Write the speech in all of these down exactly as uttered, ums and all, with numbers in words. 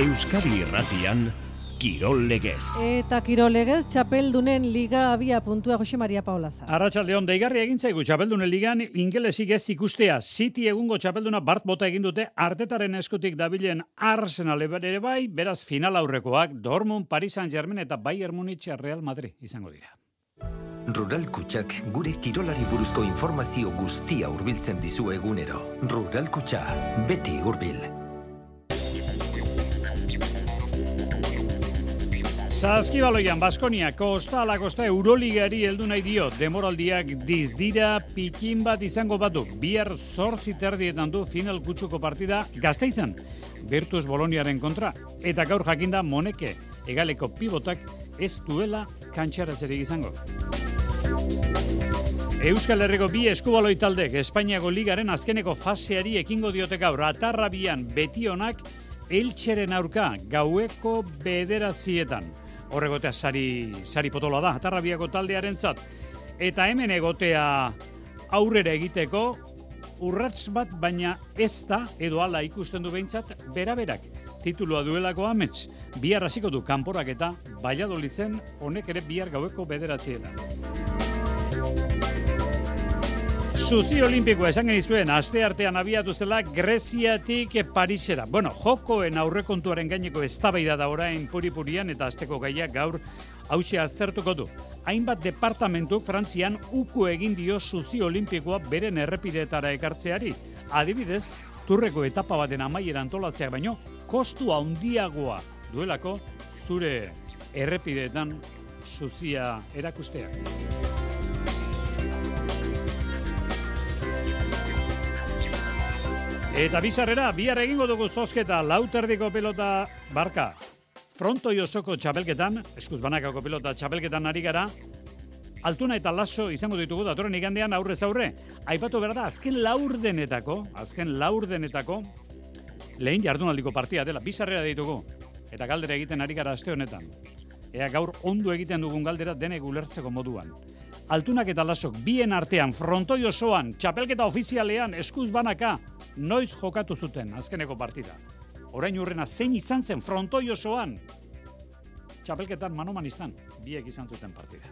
Euskadi Irratian, Kirol Legez. Eta Kirol Legez, txapeldunen liga abia puntua Jose Maria Paolaza. Arratsaldeon, deigarri egin zaigu txapeldunen ligan ingelesik ez ikustea. City egungo txapelduna bart bota egin dute Artetaren eskutik dabilen Arsenal ere bai, beraz final aurrekoak Dortmund, Paris Saint-Germain eta Bayern Munich Real Madrid izango dira. Rural Kutxak gure kirolari buruzko informazio guztia hurbiltzen dizu egunero. Rural Kutxa, beti hurbil. Saskibaloian Baskonia kosta ala kosta Euroligari heldu nahi dio. Demoraldiak dizdira pikin bat izango batu. Bihar zortzi terdietan du final kutsuko partida Gasteizen. Virtus Boloniaren kontra. Eta gaur jakinda Moneke egaleko pivotak ez duela kantxaratzerik izango. Euskal Herriko bi eskubaloi taldek Espainiako ligaren azkeneko faseari ekingo diote gaur. Atarrabian betionak Eltxeren aurka gaueko bederatzietan. Horregotea sari, sari potola da, Atarrabiako taldearentzat. Eta hemen egotea aurrera egiteko urrats bat, baina ez da, edo ala ikusten du behintzat, beraberak. Titulua duelako amets, bihar hasiko du kanporak eta Valladolizen honek ere bihar gaueko bederatzietan. Suzi olimpikoa esan genizuen, aste artean abiatu zela Greziatik Parisera. Bueno, jokoen aurrekontuaren gaineko eztabaida da orain puripurian eta asteko gaiak gaur hauxe aztertuko du. Hainbat departamentu Frantzian uko egin dio suzi olimpikoa beren errepideetara ekartzeari. Adibidez, turreko etapa baten amaiera antolatzeak baino, kostu handiagoa duelako zure errepideetan suzia erakusteak. Eta bizarrera, bihar egingo dugu zozketa lauterdiko pelota barka. Frontoi osoko txapelketan, eskuz banakako pelota txapelketan ari gara, Altuna eta Laso izango ditugu datorren igandean aurrez aurre. Aipatu behar da, azken laurdenetako, azken laurdenetako, lehen jardunaldiko partia dela, bizarrera ditugu. Eta galdera egiten ari gara aste honetan. Ea gaur ondo egiten dugun galdera denek ulertzeko moduan. Altunak eta Lasok bien artean, frontoi osoan, txapelketa ofizialean, eskuz banaka, noiz jokatu zuten azkeneko partida. Orain urrena zein izan zen frontoi osoan. Txapelketan manoman izan, biek izan zuten partida.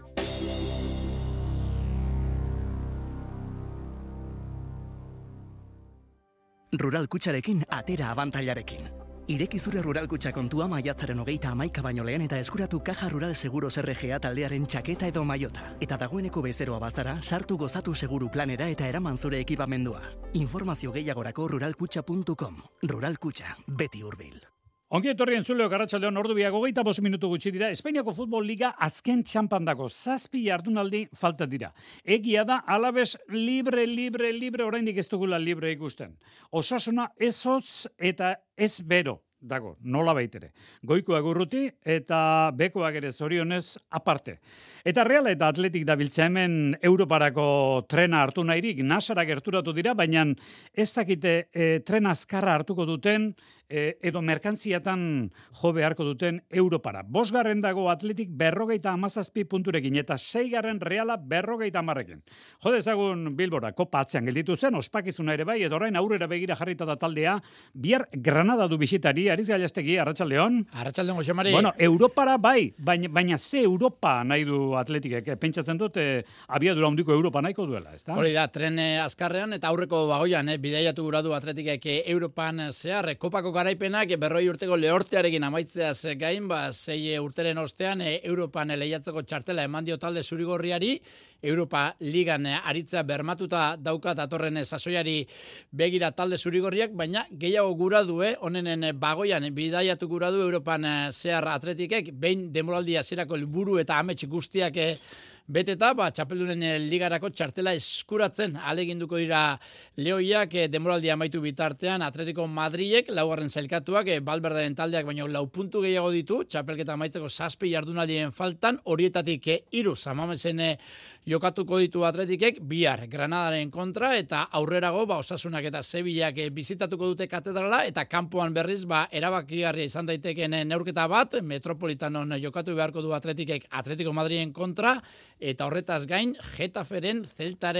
Rural Kutxarekin atera abantailarekin. Ireki zure Rural Kutxa kontua maiatzaren hogeita hamaika baino lehen eta eskuratu Caja Rural Seguros R G A taldearen txaketa edo maiota. Eta dagoeneko bezeroa bazara, sartu gozatu seguru planera eta eraman zure ekipamendua. Informazio gehiagorako ruralkutxa puntu com. Rural Kutxa, beti hurbil. Ongi etorri entzuleok arratsaldeon ordu biak hogeita bost minutu gutxi dira. Espainiako futbol liga azken txampandako zazpi jardunaldi falta dira. Egia da Alaves libre, libre, libre, oraindik ez dugula libre ikusten. Osasuna ez hotz eta ez bero dago, nola baitere. Goikoak urruti eta bekoak ere zorionez aparte. Eta Real eta Atletik dabiltza hemen Europarako trena hartu nahirik, Nasara gerturatu dira, baina ez dakite e, trena azkarra hartuko duten e, edo merkantziatan jo beharko duten Europara. Bosgarren dago Atletik berrogeita hamazazpi punturekin eta seigarren Reala berrogeita hamarrekin. Jo dezagun Bilbora, kopa atzean gelditu zen, ospakizuna ere bai, edo orain aurrera begira jarrita da taldea, bihar Granada du bisitari, Ariz Galastegi, arratsaldeon. Arratsaldeon, Jose Mari. Bueno, Europara bai, baina, baina ze Europa nahi du Atletikek, pentsatzen dut, eh, abiadura handiko Europa nahiko duela, ezta? Hori da, tren azkarrean eta aurreko bagoian, eh, bidaiatu gura du Atletikek Europan zehar, kopako garaipenak berroi urteko lehortearekin amaitzeaz gain, ba, sei urteren ostean eh, Europan lehiatzeko txartela eman dio talde zurigorriari, Europa Ligan aritza bermatuta daukat atorren sasoiari begira talde zurigorriak, baina gehiago gura du, eh, honenen bagoian bidaiatu gura du Europan zehar Atletikek, behin demoraldia zerako helburu eta amets guztiak beteta, ba, txapeldunen ligarako txartela eskuratzen aleginduko dira lehoiak demoraldia amaitu bitartean Atletico Madridek, laugarren zailkatuak, Valverderen taldeak baino lau puntu gehiago ditu, txapelketa amaitzeko zazpi jardunaldien faltan, horietatik hiru Samamesen jokatuko ditu Atletikek, bihar Granadaren kontra, eta aurrerago, ba, Osasunak eta Sevillak bizitatuko dute katedrala, eta kanpoan berriz, ba, erabakigarria izan daiteken neurketa bat, Metropolitanon jokatu beharko du Atletikek Atletico Madriden kontra, eta horretaz gain, Getaferen, Zeltaren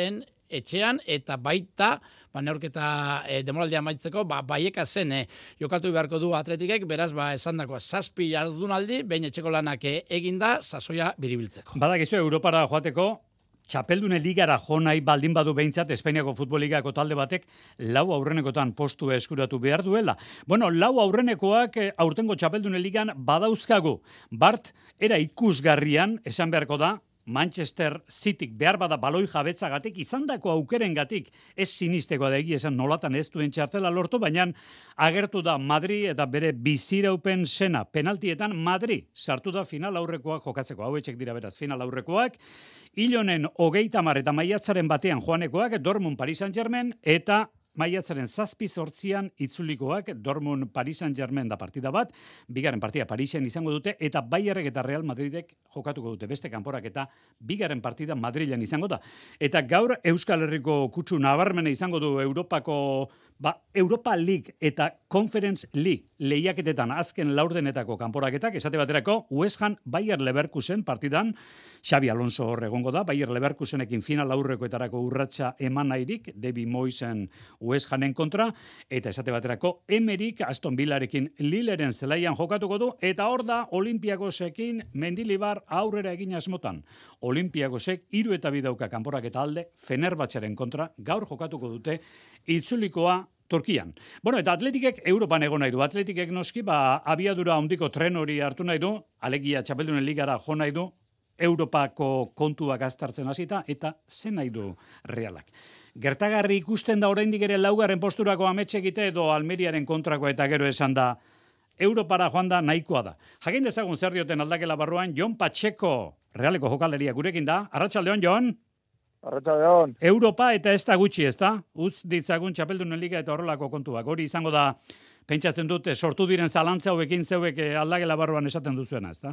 etxean, eta baita, ba, neurketa e, demoraldia amaitzeko, ba, baieka zen, e, jokatu beharko du Atletikek, beraz, ba, esan dakoa, zazpi jardunaldi, behin etxeko lanak eginda, sasoia biribiltzeko. Badakizu, Europara joateko, Txapeldune ligara jo nahi baldin badu behintzat Espainiako Futbol Ligako talde batek lau aurrenekotan postu eskuratu behar duela. Bueno, lau aurrenekoak aurtengo Txapeldune ligan badauzkagu. Bart, era ikusgarrian, esan beharko da, Manchester Cityk behar bada baloi jabetzagatik, izandako aukerengatik ez sinisteko da egia esan nolatan ez duen txartela lortu, baina agertu da Madrid eta bere biziraupen sena penaltietan Madrid sartu da final aurrekoak jokatzeko. Hau etxek dira beraz final aurrekoak. Ilonen hogeita hamar eta maiatzaren batean joanekoak Dortmund Paris Saint-Germain eta maiatzaren zazpi zortzian itzulikoak Dortmund Paris Saint-Germain da partida bat, bigarren partida Parisen izango dute, eta Bayerrek eta Real Madridek jokatuko dute beste kanporak eta bigarren partida Madrilen izango da. Eta gaur Euskal Herriko kutsu nabarmena izango du Europako, ba, Europa League eta Conference League lehiaketetan azken laurdenetako kanporaketak, esate baterako West Ham Bayer Leverkusen partidan, Xabi Alonso hor egongo da, Bayer Leverkusenekin final aurrekoetarako urratsa eman nahirik, David Moyesen West Hamen kontra, eta esate baterako Emerik Aston Villarekin Lilleren zelaian jokatuko du, eta hor da Olympiakosekin Mendilibar aurrera egin asmotan. Olympiakosek hiru eta bi dauka kanporaketa alde Fenerbahçeren kontra gaur jokatuko dute itzulikoa Turkian. Bueno, eta Atletikek Europan egon nahi du. Atletikek noski, ba, abiadura handiko tren hori hartu nahi du, alegia Txapeldunen ligara jo nahi du, Europako kontuak aztartzen hasita eta zen nahi du Realak. Gertagarri ikusten da oraindik ere laugarren posturako amets egite edo Almeriaren kontrakoa eta gero esan da Europara joan da nahikoa da. Jakin dezagun zer dioten aldakela barruan, Jon Pacheco, Realeko jokaleria gurekin da. Arratsaldeon, Jon. Arratsaldeon. Europa eta ez da gutxi, ez da? Utz ditzagun Txapeldunen liga eta horrelako kontuak. Hori izango da, pentsatzen dute, sortu diren zalantza hauekin zeuek aldakela barruan esaten duzuena, ez da?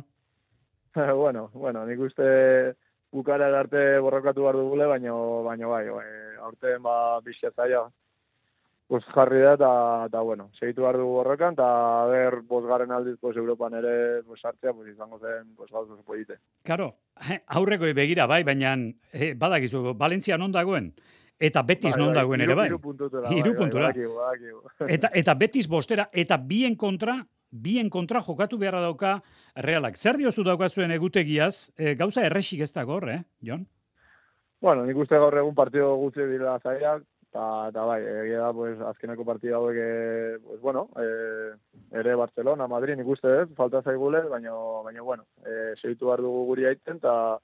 bueno, bueno, nik uste bukara arte borrokatu behar dugule, baina baina bai, bai, aurten ba bizia zaila pues jarri da, eta, eta bueno, segitu behar dugu borrokan, eta ber, bosgarren aldiz, pues, Europan ere pues, sartzea, pues, izango zen, pues, gauz oso polite. Karo, aurreko begira bai, baina eh, badakizu, Valentzia non dagoen? Eta Betis bai, non bai, dagoen ere bai. Hiru puntutora. Hiru puntura. Bai, bai, bai, eta, eta Betis bostera, eta bien kontra, bien kontra jokatu beharra dauka Realak. Zer diozu daukazuen egutegiaz, e, gauza errexik ez dago hor, eh, Jon? Bueno, nik uste gaur egun partido gutxi dira zailak, eta bai, egia da, pues, azkeneko partida hauek, eh, pues, bueno, eh, ere Barcelona, Madrid, nik uste ez, falta zaigule, baina, baina bueno, eh, segitu behar dugu guri aiten,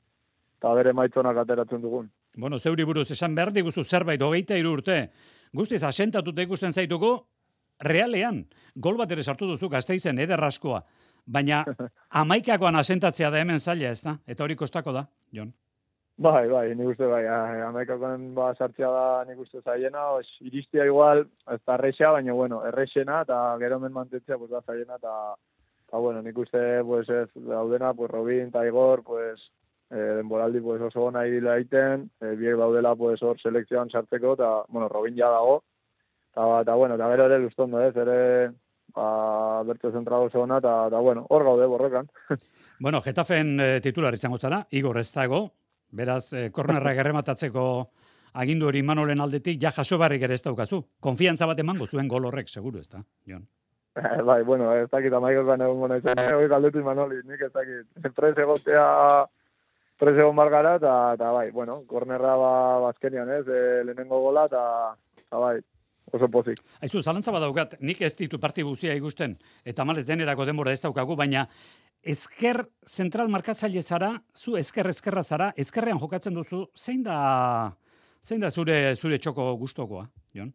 eta bere maitzonak ateratzen dugun. Bueno, zeuri buruz, esan behar diguzu zerbait, hogeita hiru urte, guztiz asentatuta ikusten zaituko, Realean, gol bat ere sartu duzu Gasteizen ederraskoa, baina hamaikakoan asentatzea da hemen zaila, ez da? Eta hori kostako da, Jon? Bai, bai, nik uste bai, hamaikakoan ba, sartzea da nik uste zaiena, os, iristia igual, ez da erreixa, baina bueno, erreixena, eta gero men mantentzea, pues, da zaiena, eta, eta bueno, nik uste, pues, ez, daudena, pues, Robin eta Igor, pues, eh, denboraldi, pues, oso gona idila egiten, eh, biek daudela, pues, hor selekzioan sartzeko, eta, bueno, Robin ja dago, eta, bueno, eta gero ere lustondo, ez, ere, ba, bertso zentrado zona, eta, eta, bueno, hor gaude, borrokan. Bueno, Getafen e, titular izango zara, Igor ez dago, beraz, e, kornerra gerrematatzeko agindu hori Manolen aldetik, ja jaso barrik ere ez daukazu. Konfiantza bat emango zuen gol horrek, seguru, ez da, Jon? bai, bueno, ez dakit amaikokan egon gona izan, hori galdetu Manoli, nik ez dakit. Prez egotea, prez egon bargara, eta, bai, bueno, kornerra ba, bazkenian, ez, e, lehenengo gola, eta, bai, oso pozik. Aizu, zalantza badaukat, nik ez ditu parti guztia ikusten, eta malez denerako denbora ez daukagu, baina ezker zentral markatzaile zara, zu ezker ezkerra zara, ezkerrean jokatzen duzu, zein da, zein da zure, zure txoko gustokoa, Jon?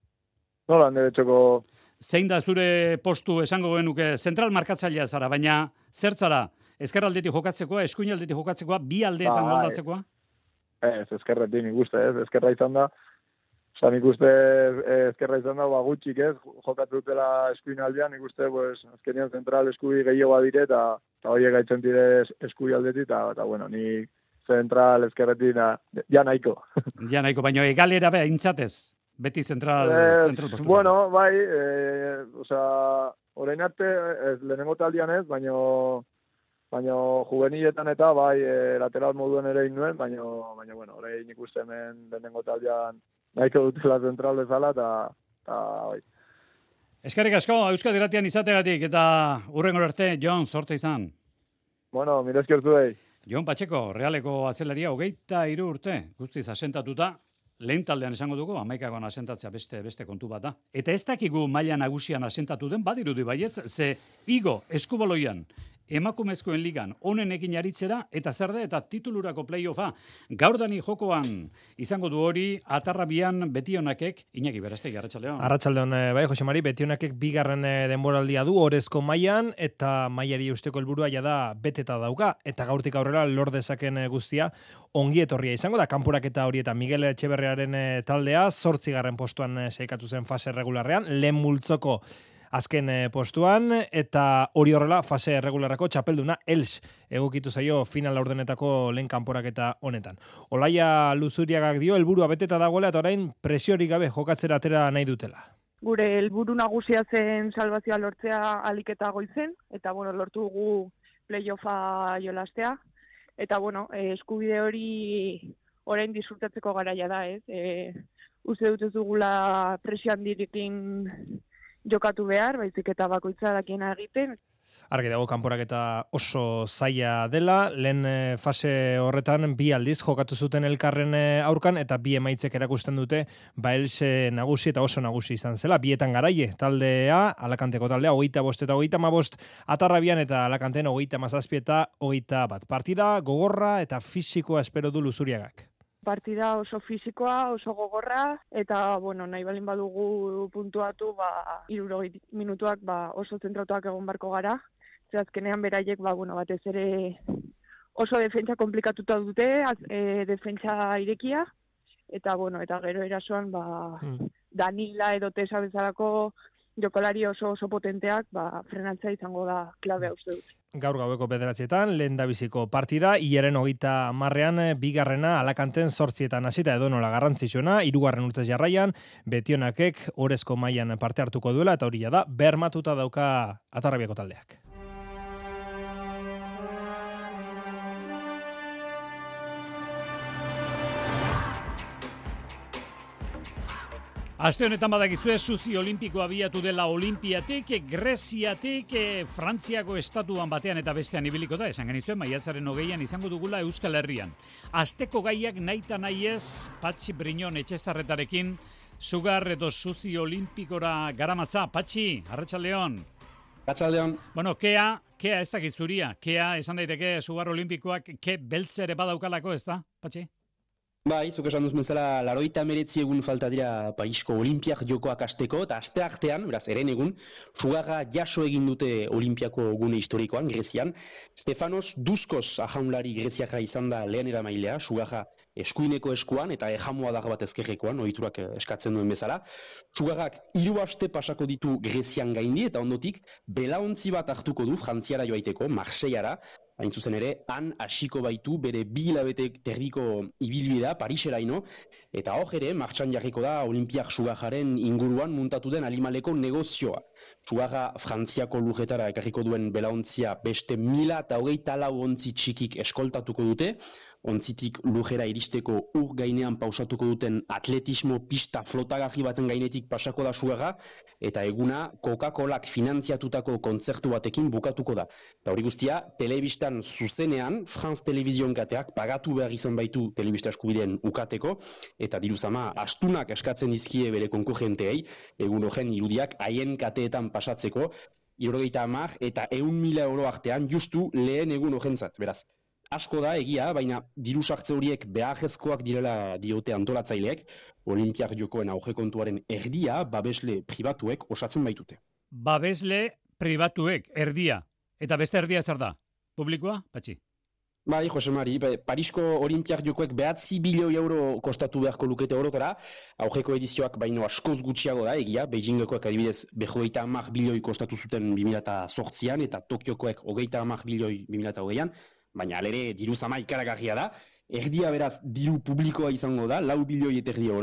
Nola, nire txoko... Zein da zure postu esango genuke zentral markatzailea zara, baina zer zara, ezker aldetik jokatzekoa, eskuin aldetik jokatzekoa, bi aldeetan ba, moldatzekoa? Ez, ezkerretik nik uste, ez, ezkerra izan da, Osa, nik uste ezkerra izan da, ba, gutxik ez, jokatu dutela eskuin aldean, nik uste, pues, azkenean zentral eskubi gehiago badire, eta horiek gaitzen dire eskubi aldetik, eta, bueno, nik zentral ezkerretik, ja nahiko. Ja nahiko, baina egalera beha intzatez, beti zentral, eh, zentral postura. Bueno, bai, eh, osa, orain arte, ez, lehenengo taldean ez, baina baina juveniletan eta bai e, lateral moduen ere egin nuen, baina, baina bueno, orain nik uste hemen lehenengo taldean nahiko dutela zentral bezala, eta bai. Eskerrik asko, Euskadi Irratian izategatik, eta hurrengora arte, Jon, zorte izan. Bueno, mire eskertu behi. Jon Patxeko, Realeko atzelaria, hogeita hiru urte, guztiz asentatuta, lehen taldean esango dugu, hamaikakoan asentatzea beste beste kontu bat da. Eta ez dakigu maila nagusian asentatu den, badirudi baietz, ze igo eskubaloian, emakumezkoen ligan onenekin aritzera, eta zer da, eta titulurako playoffa. Gaurdani jokoan izango du hori, atarrabian Betionakek, Iñaki Berastegi, Arratsaldeon. Arratsaldeon, bai, Jose Mari, Betionakek bigarren denboraldia du, orezko mailan, eta mailari usteko helburua ja da beteta dauka, eta gaurtik aurrera lor dezaken guztia ongi etorria izango da, kanporaketa hori eta Miguel Etxeberriaren taldea, zortzigarren postuan saikatu zen fase regularrean, lehen multzoko azken postuan, eta hori horrela fase regularrako txapelduna Els egokitu zaio final laurdenetako lehen kanporaketa honetan. Olaia Luzuriagak dio, helburua beteta dagoela, eta orain presiorik gabe jokatzera atera nahi dutela. Gure helburu nagusia zen salbazioa lortzea aliketa goizen, eta bueno, lortu dugu playoffa jolastea, eta bueno, eskubide hori orain disfrutatzeko garaia da, ez? E, uste dut ez dugula presio handirekin jokatu behar, baizik eta bakoitza dakiena egiten. Argi dago kanporaketa oso zaila dela, lehen fase horretan bi aldiz jokatu zuten elkarren aurkan, eta bi emaitzek erakusten dute, ba Els nagusi eta oso nagusi izan zela, bietan garaie taldea, Alakanteko taldea, hogeita bost eta hogeita mabost, Atarrabian eta Alakanten hogeita mazazpi eta hogeita bat. Partida gogorra eta fisikoa espero du Luzuriagak. Partida oso fisikoa, oso gogorra, eta, bueno, nahi balin badugu puntuatu, ba, hirurogei minutuak, ba, oso zentratuak egon barko gara. Zer azkenean beraiek, ba, bueno, batez ere oso defentsa komplikatuta dute, az, e, defentsa irekia, eta, bueno, eta gero erasoan, ba, hmm. Danila edo Tesa bezalako jokolari oso oso potenteak, ba, frenantza izango da klabea uste dut. Gaur gaueko bederatzietan, lehen dabiziko partida, hilaren hogeita marrean, bigarrena Alakanten zortzietan hasita edo nola garrantzitsuena, hirugarren urtez jarraian, Betionakek orezko mailan parte hartuko duela, eta hori da, bermatuta dauka Atarrabiako taldeak. Aste honetan badakizue suzi olimpikoa abiatu dela Olimpiatik, Greziatik, Frantziako estatuan batean eta bestean ibiliko da, esan genizuen maiatzaren hogeian izango dugula Euskal Herrian. Asteko gaiak naita nahi ez, Patxi Briñon Etxezarretarekin, sugar edo suzi olimpikora garamatza. Patxi, Arratsaldeon. Arratsaldeon. Bueno, kea, kea ez dakit zuria, kea esan daiteke sugar olimpikoak ke beltzere badaukalako, ez da, Patxi? Bai, zuk esan duzun zela, laroita meretzi egun falta dira Parisko Olimpiak jokoak hasteko, eta aste artean, beraz, eren egun, sugarra jaso egin dute Olimpiako gune historikoan, Grezian. Stefanos Duskos ajaunlari Greziaka izan da lehen eramailea, sugarra eskuineko eskuan, eta ejamua dago bat ezkerrekoan, ohiturak eskatzen duen bezala. Sugarrak hiru aste pasako ditu Grezian gaindi, eta ondotik, belaontzi bat hartuko du Frantziara joaiteko, Marseillara, hain zuzen ere, han hasiko baitu bere bi hilabete terdiko ibilbidea Pariseraino, eta hor ere, martxan jarriko da Olimpiak sugarraren inguruan muntatu den animaleko negozioa. Sugarra Frantziako lurretara ekarriko duen belaontzia beste mila eta hogeita lau ontzi txikik eskoltatuko dute, ontzitik lujera iristeko ur gainean pausatuko duten atletismo pista flotagarri baten gainetik pasako da sugarra, eta eguna Coca-Colak finantziatutako kontzertu batekin bukatuko da. Eta hori guztia, telebistan zuzenean, France Television kateak pagatu behar izan baitu telebista eskubideen ukateko, eta diruzama astunak eskatzen dizkie bere konkurrenteei, egun horren irudiak haien kateetan pasatzeko, hirurogeita hamar eta ehun mila euro artean justu lehen egun horrentzat, beraz. Asko da, egia, baina diru sartze horiek beharrezkoak direla diote antolatzaileek, Olimpiak jokoen aurrekontuaren erdia babesle pribatuek osatzen baitute. Babesle pribatuek, erdia. Eta beste erdia zer da? Publikoa, Patxi? Bai, Jose Mari, Parisko Olimpiak jokoek behatzi bilioi euro kostatu beharko lukete orotara, aurreko edizioak baino askoz gutxiago da, egia, Beijingekoek adibidez berrogeita hamar bilioi kostatu zuten bi mila zortzian, eta Tokiokoek hogeita hamar bilioi bi mila hogeian, baina alere diru zama ikaragarria da, erdia beraz diru publikoa izango da, lau bilioi eta erdi euro,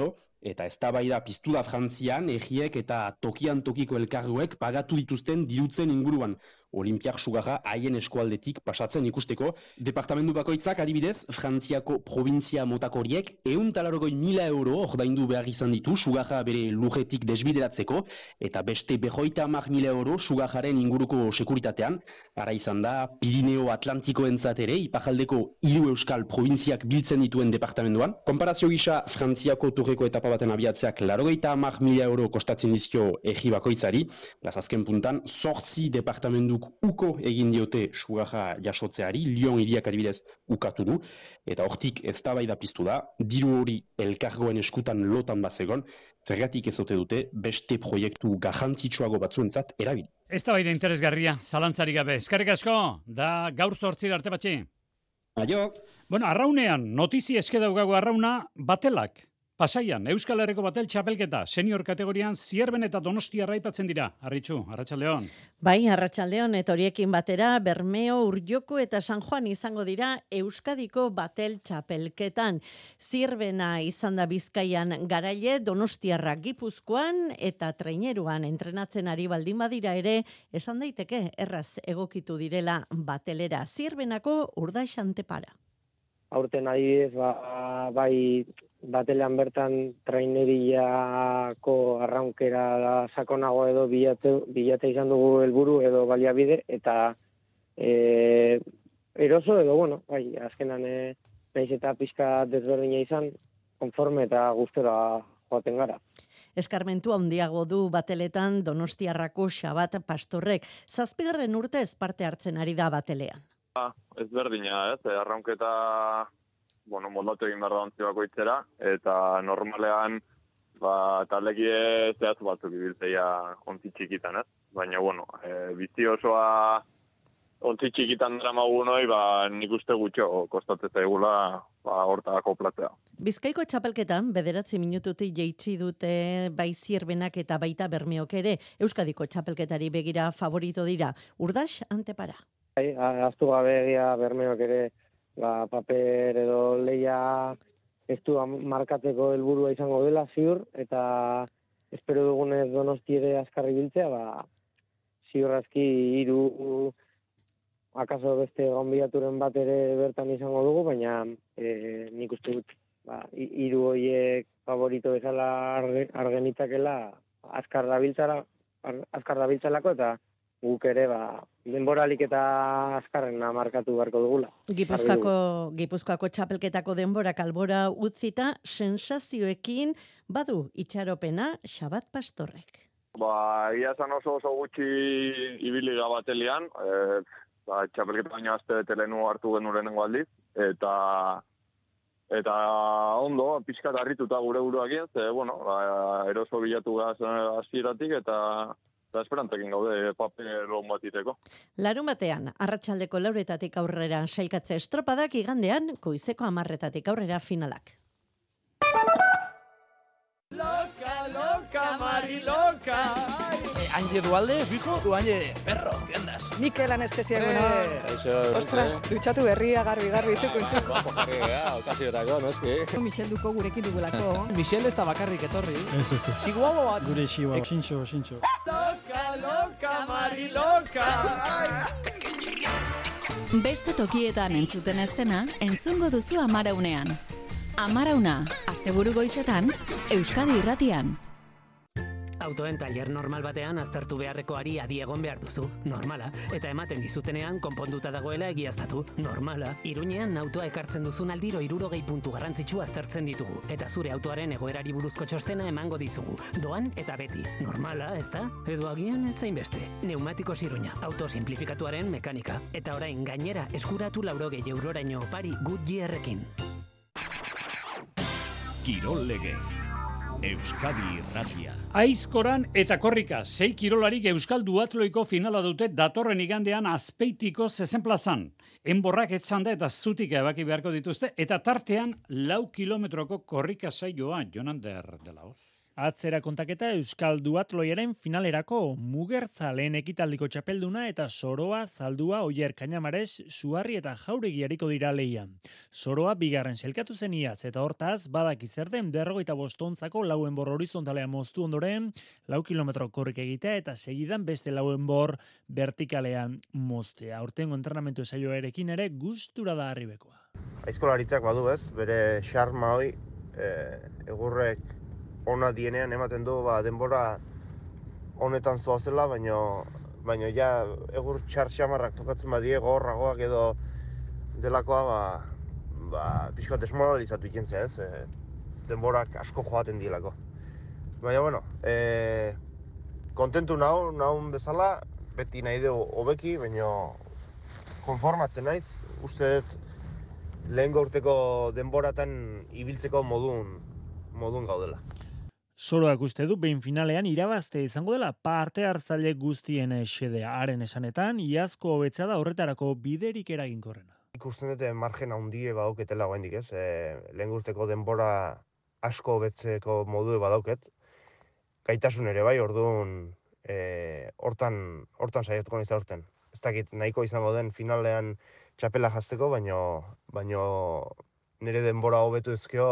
Eta eztabaida piztu da Frantzian, egiek eta tokian tokiko elkargoek pagatu dituzten dirutzen inguruan. Olimpiar sugarra haien eskualdetik pasatzen ikusteko. Departamentu bakoitzak adibidez, Frantziako provintzia motako horiek ehun eta laurogei mila euro ordaindu behar izan ditu sugarra bere lurretik desbideratzeko, eta beste berrogeita hamar mila euro sugarraren inguruko sekuritatean. Ara izan da, Pirineo Atlantikoentzat ere, ipajaldeko hiru euskal provintziak biltzen dituen departamentuan. Konparazio gisa, Frantziako turreko etapa baten abiatzeak laurogeita hamar mila euro kostatzen dizkio egi bakoitzari. Las azken puntan, zortzi departamentuk uko egin diote sugarra jasotzeari, Lyon hiriak adibidez ukatu du, eta hortik eztabaida piztu da, diru hori elkargoen eskutan lotan bazegon, zergatik ez ote dute beste proiektu garrantzitsuago batzuentzat erabili. Eztabaida interesgarria, zalantzarik gabe. Eskerrik asko, da gaur zortzira arte batxe. Aio. Bueno, arraunean, notizi eske daugago arrauna, batelak. Pasaian, Euskal Herriko batel txapelketa, senior kategorian Zierben eta Donostia raipatzen dira. Arritxu, Arratsaldeon. Bai, Arratsaldeon, eta horiekin batera, Bermeo, Urjoko eta San Juan izango dira Euskadiko batel txapelketan. Zierbena izan da Bizkaian garaile, Donostiarra Gipuzkoan eta Traineruan entrenatzen ari baldin badira ere, esan daiteke erraz egokitu direla batelera. Zierbenako Urdaix Antepara. Aurten adibidez, ba, bai batelean bertan traineriako arraunkera sakonago edo bilate, bilate izan dugu helburu edo baliabide, eta e, eroso edo, bueno, bai, azkenan e, nahiz eta pizka desberdina izan, konforme eta gustora joaten gara. Eskarmentu handiago du bateletan Donostiarrako Xabat Pastorrek. Zazpigarren urtez parte hartzen ari da batelean. Ez berdina, ez, arraunketa, bueno, moldatu egin behar da ontzi bakoitzera, eta normalean, ba, taldekie zehaz batzuk ibiltzeia ontzi txikitan, ez? Baina, bueno, e, bizi osoa ontzi txikitan dara magunoi, ba, nik uste gutxo kostatzen zaigula, ba, horta koplatzea. Bizkaiko txapelketan, bederatzi minututik jeitsi dute bai Zierbenak eta baita Bermeok ere, Euskadiko txapelketari begira favorito dira. Urdaix Antepara. Bai, aztu gabe egia Bermeok ere ba, paper edo leia ez du markatzeko helburua izango dela ziur, eta espero dugunez Donosti ere azkarri biltzea, ba, ziurrazki hiru akaso beste gonbidaturen bat ere bertan izango dugu, baina e, nik uste dut ba, hiru horiek favorito bezala argenitzakela azkar dabiltzara, azkar dabiltzalako, eta guk ere ba, denboralik eta azkarrena markatu beharko dugula. Gipuzkoako, Gipuzkoako txapelketako denborak albora utzita, sensazioekin badu itxaropena Xabat Pastorrek. Ba, egia esan oso oso gutxi ibiliga batelian, e, ba, txapelketa baina azte telenu hartu genurenengo aldiz, eta eta ondo, pixkat harrituta gure buruakien, ze, bueno, ba, eroso bilatu gaz hasieratik eta eta esperantekin gaude paper on bat iteko. Larun batean, arratsaldeko lauretatik aurrera sailkatze estropadak, igandean, goizeko hamarretatik aurrera finalak. Loca, loca, Mari, loca. Eh, Ángel Dualde, fijo, tu Ángel, perro, ¿qué andas? Mikel anestesia egun. Eh, eso, ostras, dutxatu berria, garbi, garbi, txukun, txukun. Bajo jarri, ja, okasiorako, no eski. Michel Duko gurekin dugulako. Michel ez da bakarrik etorri. Ez, ez, ez. Chihuahua bat. Gure Chihuahua, xintxo, xintxo. Loca, loca, Mari, loca. Beste tokietan entzuten ez dena, entzungo duzu Amaraunean. Amarauna, asteburu goizetan, Euskadi Irratian. Autoen tailer normal batean aztertu beharrekoari adi egon behar duzu, normala, eta ematen dizutenean konponduta dagoela egiaztatu, normala. Iruñean autoa ekartzen duzun aldiro hirurogei puntu garrantzitsu aztertzen ditugu, eta zure autoaren egoerari buruzko txostena emango dizugu. Doan eta beti, normala, ezta? Edo agian ez zainbeste. Neumatikos Iruña, auto simplifikatuaren mekanika, eta orain gainera eskuratu laurogei euroraino opari Goodyearrekin. Kirol Legez. Euskadi Irratia. Aizkoran eta korrika, sei kirolarik Euskal Duatloiko finala dute datorren igandean Azpeitiko zezen plazan. Enborrak etzanda eta zutik ebaki beharko dituzte, eta tartean lau kilometroko korrika saioa, Jonander de la Hoz. Atzera kontaketa Euskal Duatloiaren finalerako Mugertza lehen ekitaldiko txapelduna eta Soroa, Zaldua, Oier, Kainamares, Suarri eta Jauregi hariko dira lehian. Soroa bigarren selkatu zen iaz eta hortaz badaki zer den berrogeita bostontzako lauen bor horizontalean moztu ondoren, lau kilometro korrik egitea eta segidan beste lauen bor vertikalean moztea. Aurtengo entrenamentu saioarekin ere gustura da arribekoa. Aizkolaritzak badu ez, bere xarma hoi, e, egurrek ona dienean ematen du ba, denbora honetan zoazela, baino, baino ja egur txar xamarrak tokatzen badie gogorragoak edo delakoa ba, ba, pixkat desmoralizatu ikentzea ez, e, denborak asko joaten dielako. Baina, bueno, e, kontentu nau, naun bezala, beti nahi dugu hobeki, baina konformatzen naiz, uste dut lehen gaurteko denboratan ibiltzeko modun, modun gaudela. Soroak uste du behin finalean irabazte izango dela parte hartzaile guztien xedea haren esanetan, iazko hobetza da horretarako biderik eraginkorrena. Ikusten dute margen handie badauketela oraindik ez, e, lehen urteko denbora asko hobetzeko modu badauket, gaitasun ere bai, orduan e, hortan, hortan saiatuko naiz aurten. Ez dakit nahiko izango den finalean txapela jazteko, baino, baino nire denbora hobetu ezkeo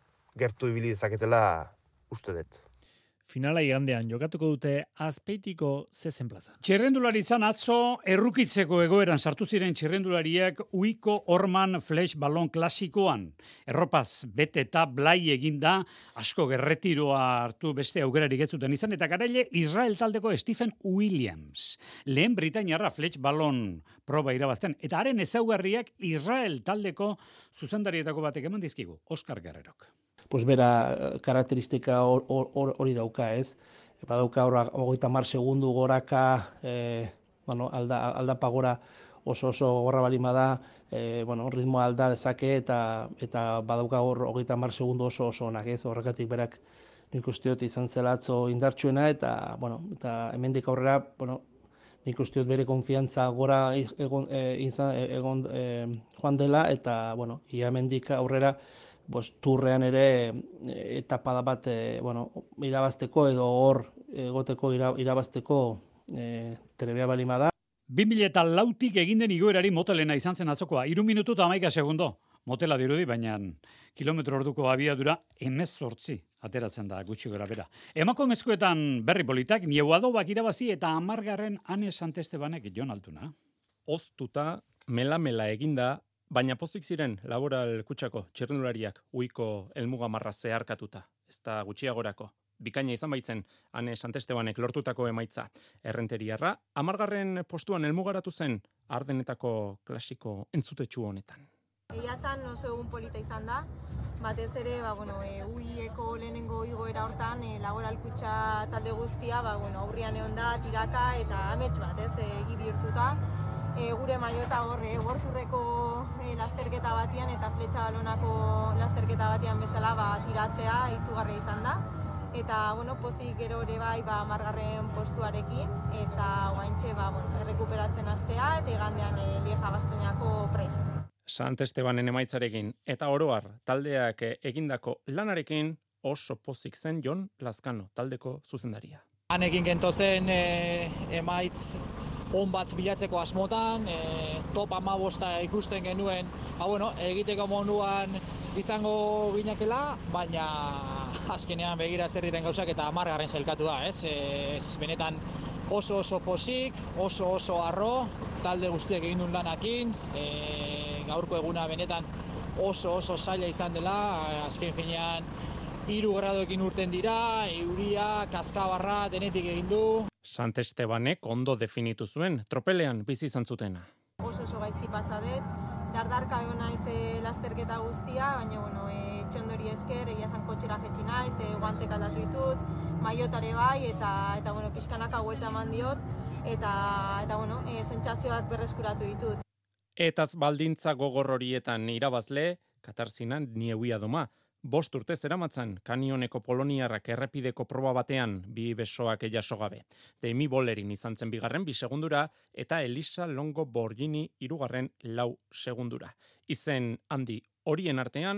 gertu ibili dezaketela uste dut. Finala igandean jokatuko dute Azpeitiko zezen plaza. Txirrendularitzan atzo errukitzeko egoeran sartu ziren txirrendulariak uiko orman flash balon klasikoan. Erropaz bete eta blai eginda, asko gerretiroa hartu beste aukerarik ez zuten izan, eta garaile Israel taldeko Stephen Williams. Lehen Britainiarra flash balon proba irabazten, eta haren ezaugarriak Israel taldeko zuzendarietako batek eman dizkigu, Oscar Guerrerok. Pues bera karakteristika hori dauka, ez? Badauka hogeita hamar segundu goraka, e, bueno, alda, aldapa gora oso oso gorra balima da, e, bueno, ritmoa alda dezake eta eta badauka hor hogeita hamar segundu oso oso onak, ez? Horrekatik berak nik uste dut izan zela atzo indartsuena eta, bueno, eta hemendik aurrera, bueno, nik uste dut bere konfiantza gora egon, e, izan, egon e, joan dela eta, bueno, ia hemendik aurrera Bos, turrean ere etapada bat e, bueno, irabazteko edo hor egoteko irabazteko e, trebea balima da. bi mila lautik egin den igoerari motelena izan zen atzokoa. Hiru minutu eta hamaika segundo. Motela dirudi, baina kilometro orduko abiadura hemezortzi ateratzen da gutxi gora bera. Emakumezkoetan berri politak, Nieuadobak irabazi eta hamargarren Ane Santestebanek Jon Altuna. Oztuta, mela-mela eginda, baina pozik ziren Laboral Kutxako txirrendulariak uiko helmuga marra zeharkatuta. Ez da gutxiagorako. Bikaina izan baitzen Ane Santestebanek lortutako emaitza. Errenteriarra, hamargarren postuan helmugaratu zen Ardenetako klasiko entzutetsu honetan. Egia esan oso egun polita izan da. Batez ere, ba, bueno, e, uieko lehenengo igoera hortan, e, Laboral Kutxa talde guztia, ba, bueno, aurrian egon da, tiraka eta amets bat, ez, egi bihurtuta. E, gure maiota horre, gorturreko e, lasterketa batian eta fletxa balonako lasterketa batian bezala ba, tiratzea izugarria izan da. Eta, bueno, pozik gero ere bai ba, margarren postuarekin eta oaintxe ba, bueno, errekuperatzen astea eta igandean e, Lieja Bastoñako prest. Santestebanen emaitzarekin eta oroar taldeak egindako lanarekin oso pozik zen Jon Lazkano, taldeko zuzendaria. Hanekin gentozen e, emaitz on bat bilatzeko asmotan, e, top hamabosta ikusten genuen, ba, bueno, egiteko moduan izango ginakela, baina azkenean begira zer diren gauzak eta hamargarren sailkatu da, ez? E, ez benetan oso oso pozik, oso oso harro, talde guztiak egin duen lanakin, e, gaurko eguna benetan oso oso zaila izan dela, azken finean hiru gradoekin urten dira, euria, kaskabarra, denetik egin du. Santestebanek ondo definitu zuen, tropelean bizi izan zutena. Oso oso gaizki pasadet, dardarka egon naiz e, lasterketa guztia, baina bueno, e, txondori esker, egia esan kotxera jetxi naiz, e, guantek aldatu ditut, maiotare bai, eta, eta bueno, pixkanaka huelta eman diot, eta, eta bueno, e, sentsazioak berreskuratu ditut. Etaz baldintza gogor horietan irabazle, Katarzinan Nieuia doma. Bost urte zeramatzan kanioneko poloniarrak errepideko proba batean bi besoak jaso gabe. Demi Bolerin izan zen bigarren bi segundura eta Elisa Longo Borgini hirugarren lau segundura. Izen handi horien artean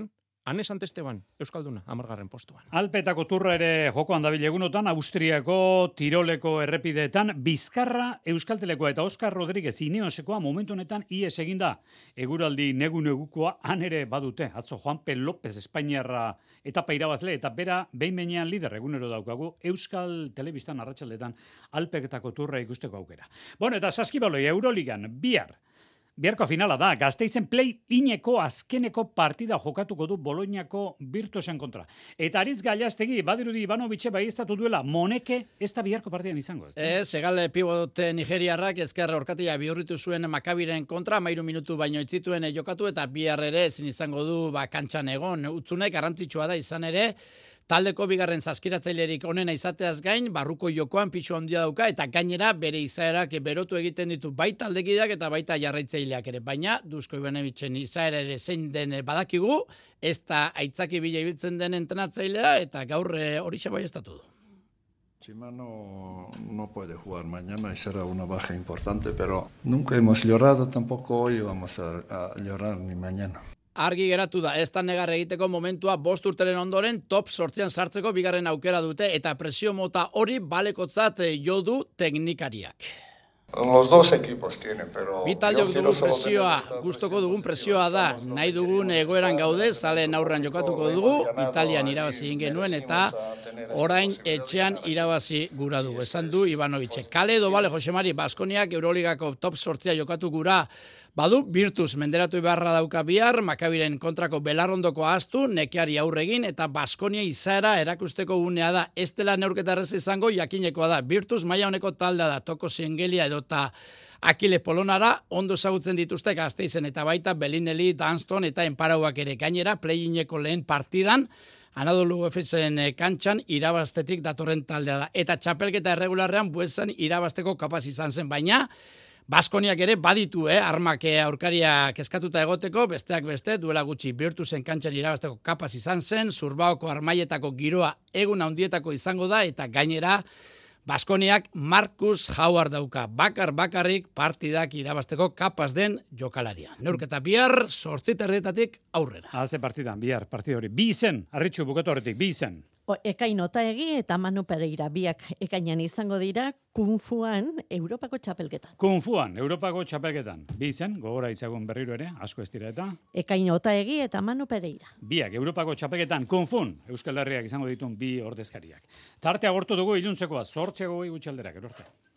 Ane Santesteban, Euskalduna, amargarren postuan. Alpetako turra ere jokoan dabil egunotan, Austriako, Tiroleko errepideetan, Bizkarra, Euskaltelekoa eta Oskar Rodríguez Ineosekoa momentu honetan ies eginda. Eguraldi negu-negukoa han ere badute. Atzo Juanpe López Espainiarra etapa irabazle eta bera behin behinean lider egunero daukagu Euskal Telebistan arratsaldetan Alpetako turra ikusteko aukera. Bueno, eta saskibaloi Euroligan, bihar. Biharko finala da, Gasteizen play ineko azkeneko partida jokatuko du Boloñako Virtuosen kontra. Eta Aritz Gallastegi, badirudi Ivanovitxe baieztatu duela, Moneke ez da biharko partidan izango. Ez, ez egal pivote Nigeriarrak ezkerra orkatia bihurritu zuen Makabiren kontra, mairu minutu baino itzituen jokatu eta bihar ere ezin izango du ba, kantxan egon. Utzunek garrantzitsua da izan ere, taldeko bigarren saskiratzailerik onena izateaz gain, barruko jokoan pixu handia dauka eta gainera bere izaerak berotu egiten ditu bai taldekideak eta baita jarraitzaileak ere. Baina, Dusko Ivanovitzen izaera ere zein den badakigu, ez da aitzaki bila ibiltzen den entrenatzailea eta gaur hori xa baiestatu du. Chima no, no puede jugar mañana y será una baja importante, pero nunca hemos llorado, tampoco hoy vamos a, a llorar ni mañana. Argi geratu da, ez da negar egiteko momentua bost urteren ondoren top sortzean sartzeko bigarren aukera dute eta presio mota hori balekotzat jo du teknikariak. Los dos equipos tienen, pero Bitaldok dugun presioa, gustoko dugun presioa da, nahi dugun egoeran gaude, zalen aurran jokatuko dugu, Italian irabazi egin genuen eta orain etxean irabazi gura du. Esan du Ivanovic. Kale edo bale, Josemari, Baskoniak Euroligako top sortzea jokatu gura badu, Virtus menderatu beharra dauka bihar, Makabiren kontrako belarrondoko ahaztu, nekeari aurregin eta Baskonia izaera erakusteko unea da. Ez dela neurketa errez izango, jakinekoa da. Virtus maila honeko taldea da, Toko Ziengelia edo eta Akile Polonara, ondo ezagutzen dituzte Gasteizen eta baita Belinelli, Dunston eta Enparauak ere. Gainera, play-ineko lehen partidan, Anadolu Efesen kantxan irabaztetik datorren taldea da. Eta txapelketa erregularrean buesan irabazteko kapaz izan zen, baina Baskoniak ere baditu, eh, armak aurkaria kezkatuta egoteko, besteak beste, duela gutxi Virtusen kantxan irabazteko kapaz izan zen, Zurbaoko armaietako giroa egun handietako izango da, eta gainera Baskoniak Marcus Howard dauka, bakar bakarrik partidak irabazteko kapaz den jokalaria. Neurketa bihar, sortzit erdetatik aurrera. Haze partidan, bihar, partida hori. Bi izen, arritxu bukatu horretik, bi izen. Ekain Otaegi eta Manu Pereira biak ekainan izango dira Kungfuan Europako txapelketan. Kungfuan Europako txapelketan. Bi izen, gogora itzagun berriro ere, asko ez dira eta. Ekain Otaegi eta Manu Pereira. Biak Europako txapelketan Kungfun Euskal Herriak izango ditun bi ordezkariak. Tartea gortu dugu iluntzekoa, zortzeago gutxi alderak, erorte.